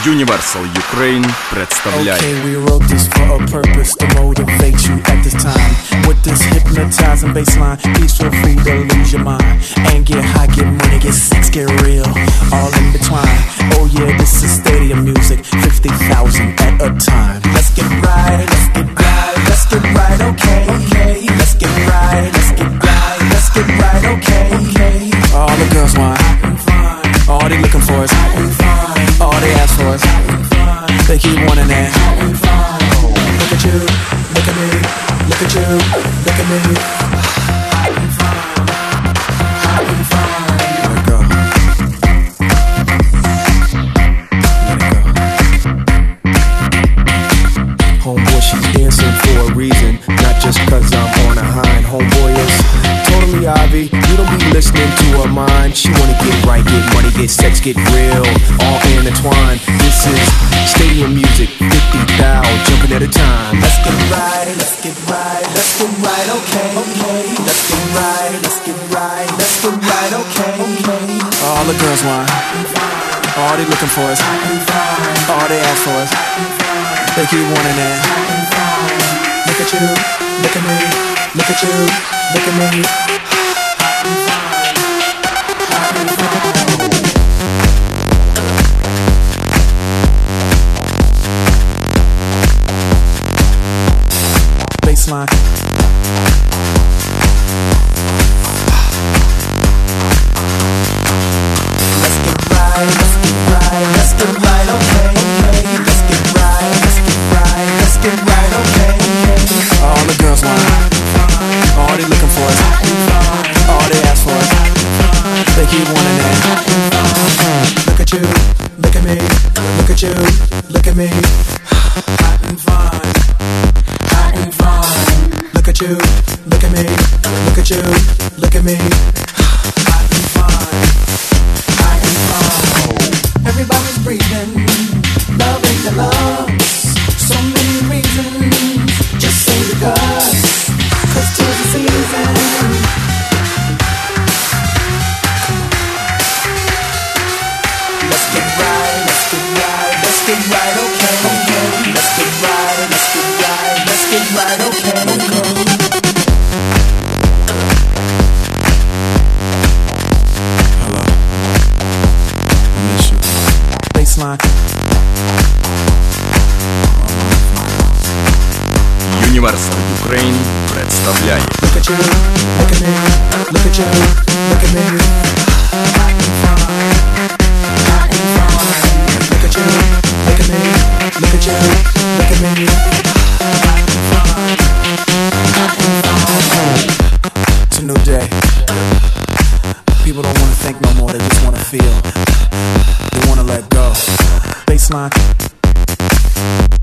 Universal Ukraine представляет. Okay, we wrote this for a purpose to motivate you at this time. With this hypnotizing bassline, please feel free to lose your mind and get high, get money, get sex, get real, all in between. Oh yeah, this is stadium music, 50,000 at a time. Let's get right, let's get right, let's get right, okay, okay. Let's get right, let's get right, let's get right, okay, okay. All the girls want, all they looking for is, all they ask for is, they keep wanting that. Look at you, look at me, look at you, look at me. Let it go. Homeboy, she's dancing for a reason, not just cause I'm on a hind. Homeboy is totally Ivy, you don't be listening to her mind. She wanna get right, get money, get sex, get real, all intertwined. This is stadium music, 50,000 jumping at a time. Let's get right, let's get right, let's get right, okay, okay. Let's get right, let's get right, let's get right, okay, okay. All the girls want, all they looking for is, all they ask for is, they keep wanting that. Look at you, look at me, look at you, look at me. Baseline. Let's get right, let's get right, let's get right, okay, okay. Let's get right, let's get right, let's get right, okay, okay. All the girls want, all they looking for is, all they ask for is, they keep wanting that. Look at you, look at me, look at you, look at me. Hot and fine, hot and fine. Look at you, look at me, look at you, look at me. Hot and fine, hot and fine. Everybody's breathing, loving the lungs. So many reasons, just say cause 'tis the season. Let's get right, let's get right, let's get right, okay, okay. Let's get right, let's get right, let's get right, okay, okay. Hello, I miss you. Baseline. Universal Ukraine представляет. Look at you, look at me, look at you, look at me. Hot and fine, hot and fine. Look at you, look at me, look at you, look at me. Hot and fine, hot and fine. It's a new day. People don't wanna think no more, they just wanna feel. They wanna let go. Baseline.